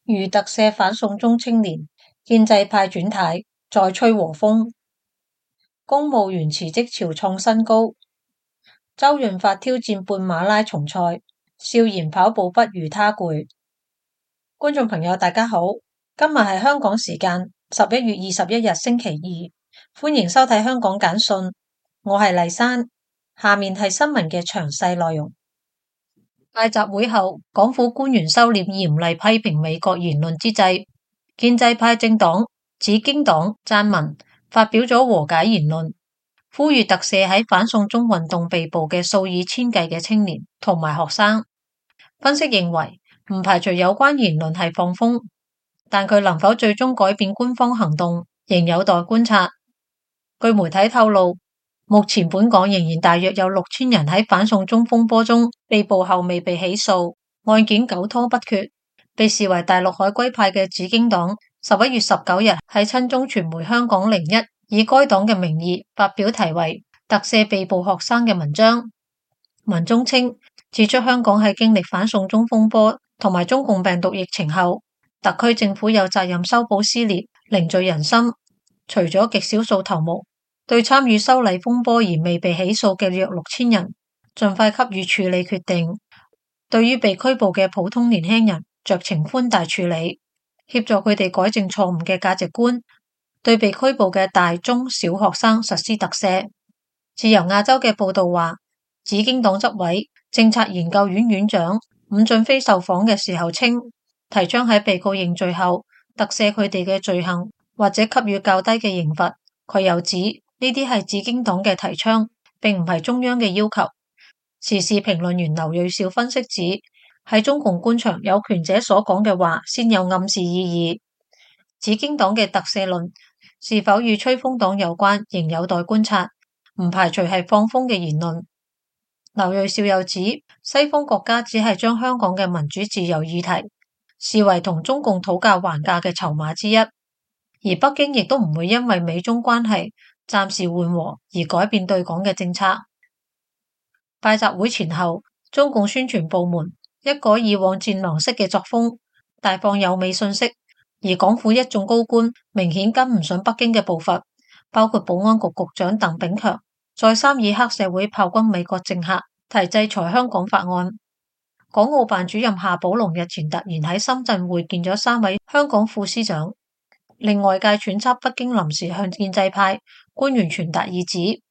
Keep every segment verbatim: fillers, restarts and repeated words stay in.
如特赦反送中青年，建制派轉軚，再吹和風。公務員辭職潮創新高。周潤發挑戰半馬拉松賽，笑言跑步不如他攰。觀眾朋友大家好，今日係香港時間十一月二十一日星期二，歡迎收睇香港簡訊，我係麗珊。下面係新聞嘅詳細內容。大集會後，港府官員收斂嚴厲批評美國言論之際，建制派政黨紫荊黨撰文發表咗和解言論，呼籲特赦喺反送中運動被捕嘅數以千計嘅青年同埋學生。分析認為，唔排除有關言論係放風，但佢能否最終改變官方行動，仍有待觀察。據媒體透露，目前本港仍然大約有六千人喺反送中風波中被捕後未被起訴，案件久拖不決。被視為大陸海歸派嘅紫荊黨，十一月十九日喺親中傳媒香港零一以該黨嘅名義發表題為《特赦被捕學生》嘅文章。文中稱，指出香港喺經歷反送中風波同埋中共病毒疫情後，特區政府有責任修補撕裂，凝聚人心。除咗極少數頭目，對參與修例風波而未被起訴嘅約六千人，盡快給予處理決定。對於被拘捕嘅普通年輕人，酌情寬大處理，協助佢哋改正錯誤嘅價值觀。對被拘捕嘅大中小學生實施特赦。自由亞洲嘅報道話，紫荊黨執委、政策研究院院長伍俊飛受訪嘅時候稱，提倡喺被告認罪後特赦佢哋嘅罪行，或者給予較低嘅刑罰。佢又指呢啲係紫荊黨嘅提倡，並唔係中央嘅要求。時事評論員劉銳紹分析指，喺中共官場有權者所講嘅話先有暗示意義。紫荊黨嘅特赦論是否與吹風黨有關，仍有待觀察，唔排除係放風嘅言論。劉銳紹又指，西方國家只係將香港嘅民主自由議題視為同中共討價還價嘅籌碼之一，而北京亦都唔會因為美中關係暫時緩和而改變對港嘅政策。大集會前後，中共宣傳部門一改以往戰狼式嘅作風，大放有美信息，而港府一眾高官明顯跟唔上北京嘅步伐，包括保安局局長鄧炳強再三以黑社會炮轟美國政客，提制裁香港法案。港澳辦主任夏寶龍日前突然喺深圳會見咗三位香港副司長，令外界揣測北京臨時向建制派官員傳達意旨。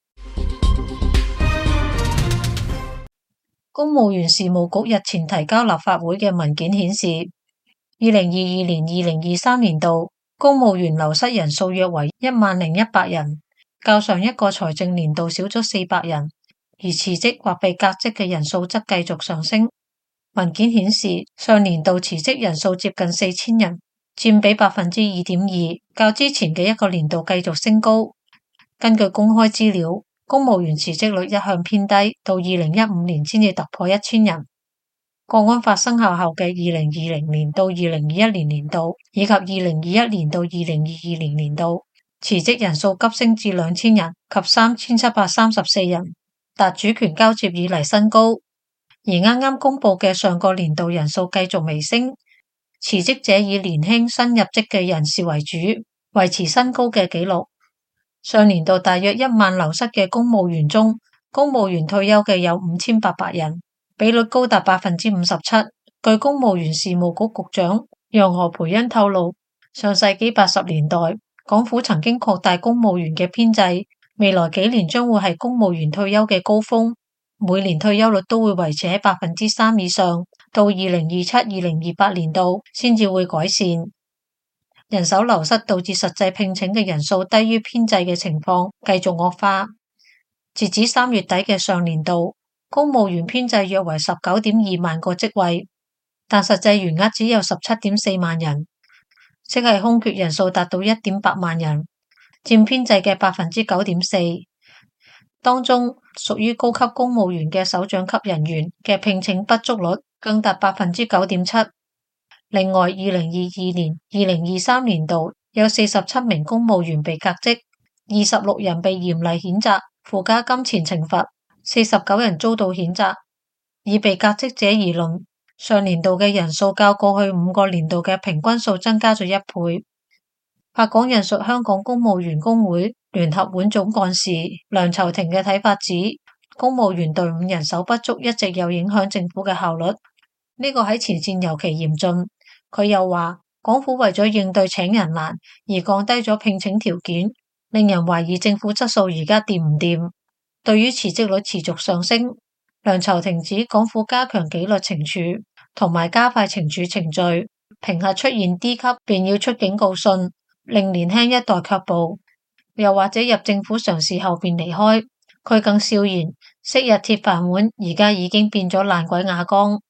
公務員事務局日前提交立法會嘅文件顯示，二零二二年、二零二三年度公務員流失人數約為一萬零一百人，較上一個財政年度少咗四百人，而辭職或被革職嘅人數則繼續上升。文件顯示，上年度辭職人數接近四千人，佔比百分之二點二，較之前嘅一個年度繼續升高。根據公開資料，公務員辭職率一向偏低，到二零一五年先至突破一千人。國安法生效後嘅二零二零年到二零二一年年度，以及二零二一年到二零二二年年度，辭職人數急升至兩千人及三千七百三十四人，達主權交接以嚟新高。而啱啱公布嘅上個年度人數繼續微升，辭職者以年輕新入職嘅人士為主，維持新高嘅紀錄。上年度大約一萬流失嘅公務員中，公務員退休嘅有五千八百人，比率高達百分之五十七。據公務員事務局局長楊何蓓茵透露，上世紀八十年代，港府曾經擴大公務員嘅編制，未來幾年將會係公務員退休嘅高峰，每年退休率都會維持喺百分之三以上，到二零二七、二零二八年度先至會改善。人手流失導致實際聘請嘅人數低於編制嘅情況繼續惡化。截止三月底嘅上年度，公務員編制約為十九點二萬個職位，但實際員額只有十七點四萬人，即係空缺人數達到一點八萬人，佔編制嘅百分之九點四。當中屬於高級公務員嘅首長級人員嘅聘請不足率更達百分之九點七。另外，二零二二年、二零二三年度有四十七名公務員被革職，二十六人被嚴厲譴責，附加金錢懲罰，四十九人遭到譴責。以被革職者而論， 上年度嘅人數較過去五個年度嘅平均數增加咗一倍。法廣引述香港公務員工會聯合會總幹事梁籌庭嘅睇法指，公務員隊伍人手不足一直有影響政府嘅效率，呢個喺前線尤其嚴峻。佢又話，港府為咗應對請人難而降低咗聘請條件，令人懷疑政府質素而家掂唔掂。對於辭職率持續上升，梁籌庭指港府加強紀律懲處同埋加快懲處程序，評核出現 D 級便要出警告信，令年輕一代卻步，又或者入政府嘗試後便離開。佢更笑言，昔日鐵飯碗而家已經變咗爛鬼瓦缸。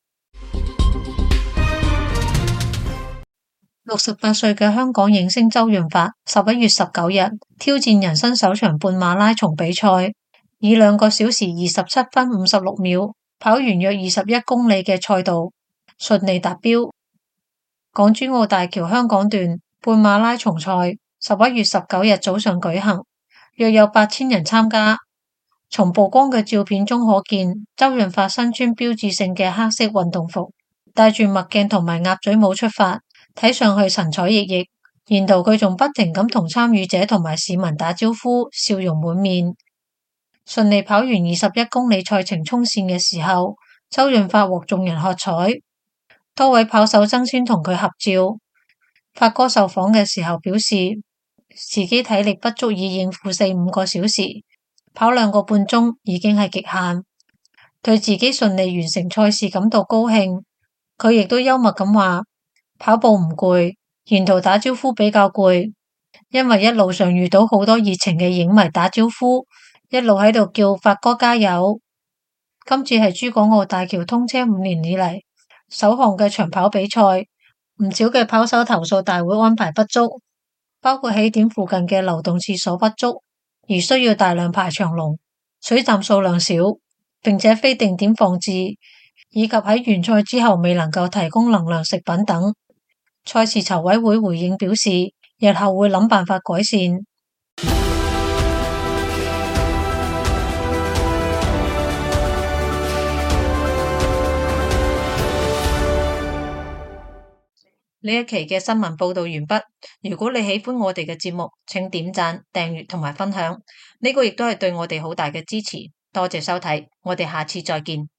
六十八歲嘅香港影星周潤發十一月十九日挑戰人生首場半馬拉松比賽，以兩個小時二十七分五十六秒跑完約二十一公里嘅賽道，順利達標。港珠澳大橋香港段半馬拉松賽十一月十九日早上舉行，約有八千人參加。從曝光嘅照片中可見，周潤發身穿標誌性嘅黑色運動服，戴住墨鏡同埋鴨嘴帽出發，睇上去神采奕奕。沿途佢仲不停咁同參與者同埋市民打招呼，笑容滿面。順利跑完二十一公里賽程衝線嘅時候，周潤發獲眾人喝彩，多位跑手爭先同佢合照。發哥受訪嘅時候表示，自己體力不足以應付四五個小時，跑兩個半鐘已經係極限，對自己順利完成賽事感到高興。佢亦都幽默咁話，跑步唔攰，沿途打招呼比較攰，因為一路上遇到好多熱情嘅影迷打招呼，一路喺度叫發哥加油。今次係珠港澳大橋通車五年以嚟首項嘅長跑比賽，唔少嘅跑手投訴大會安排不足，包括起點附近嘅流動廁所不足，而需要大量排長龍，水站數量少，並且非定點放置，以及喺完賽之後未能夠提供能量食品等。賽事籌委會回應表示，日後會諗辦法改善。呢一期嘅新聞報道完畢。如果你喜歡我哋嘅節目，請點讚、訂閱同埋分享，呢個亦都係對我哋好大嘅支持。多謝收睇，我哋下次再見。